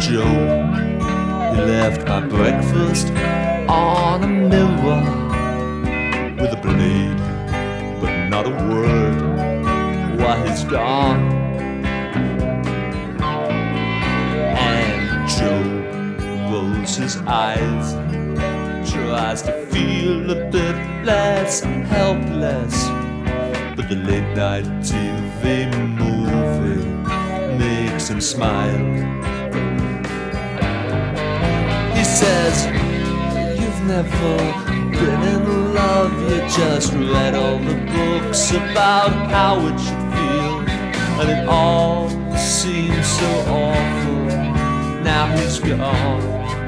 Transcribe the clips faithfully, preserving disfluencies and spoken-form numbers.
Joe, he left my breakfast on a mirror with a blade, but not a word while he's gone. And Joe rolls his eyes, tries to feel a bit less helpless, but the late night T V movie makes him smile. He says, you've never been in love, you just read all the books about how it should feel, and it all seems so awful. Now he's gone.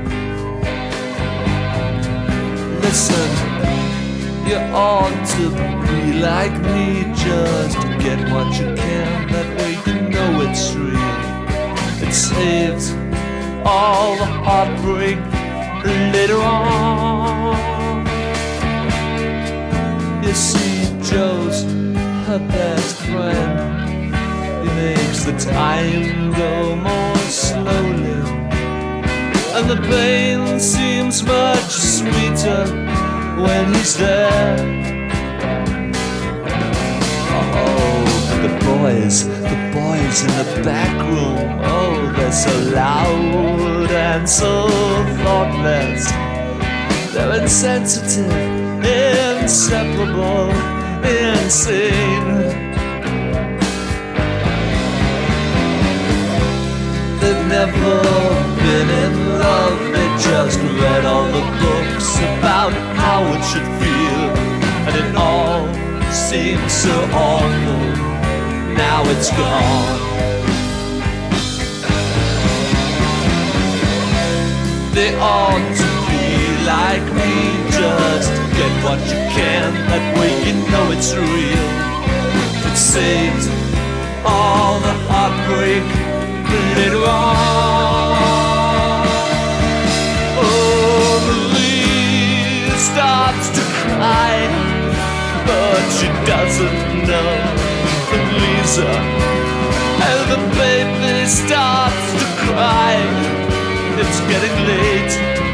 Listen, you ought to be like me, just get what you can, that way you know it's real. It saves all the heartbreak later on. You see, Joe's her best friend. He makes the time go more slowly, and the pain seems much sweeter when he's there. Oh, but the boys, the boys in the back room, oh, they're so loud and so thoughtless. They're insensitive, inseparable, insane. They've never been in love, they just read all the books about how it should feel, and it all seems so awful. Now it's gone. They ought to be like me, just get what you can, that way you know it's real. It saves all the heartbreak later on. Oh, Lee starts to cry, but she doesn't know that Lisa, and the baby starts to cry. It's getting late.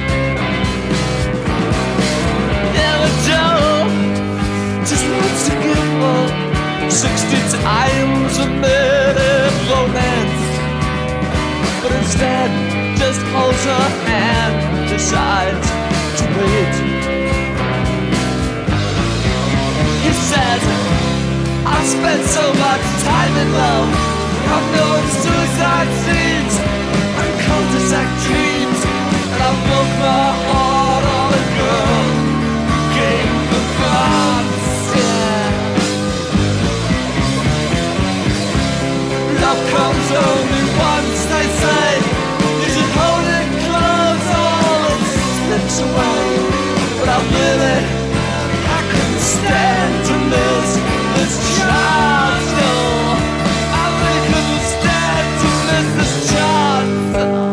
Yeah, but Joe just wants to give her sixty times a minute romance, but instead just holds her hand and decides to wait. He says, I've spent so much time in love, I've known suicide scenes and cul-de-sac dreams, and I've broke my heart on a girl who came from France, yeah. Love comes only once, they say. You should hold it close, all it slips away. But I really, I couldn't stand to miss this chance, no. I really couldn't stand to miss this chance, no.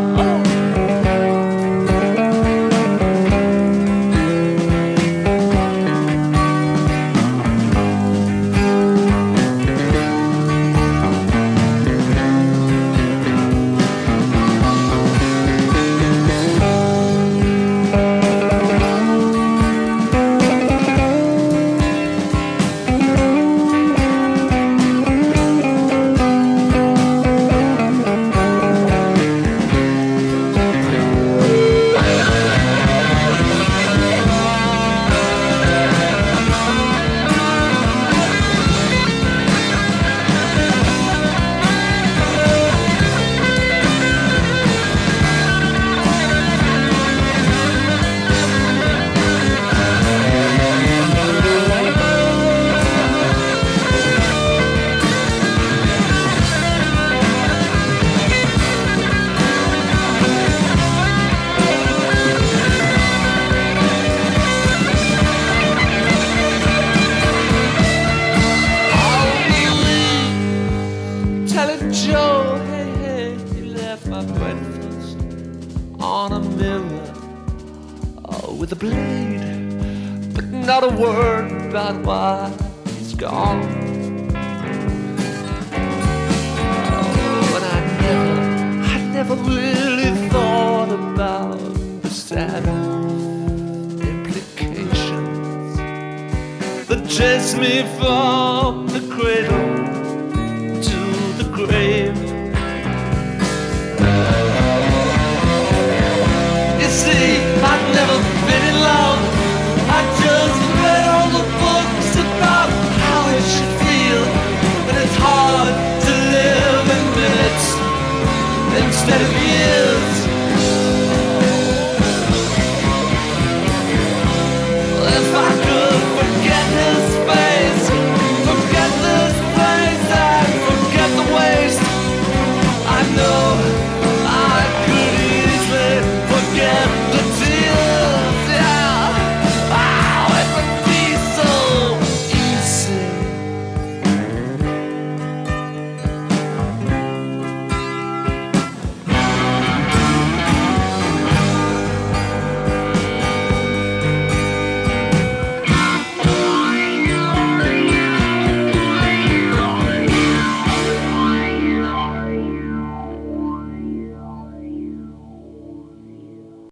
Joe, hey, hey, he left my breakfast on a mirror, oh, with a blade, but not a word about why he's gone. Oh, and I never, I never really sad implications that chase me from the cradle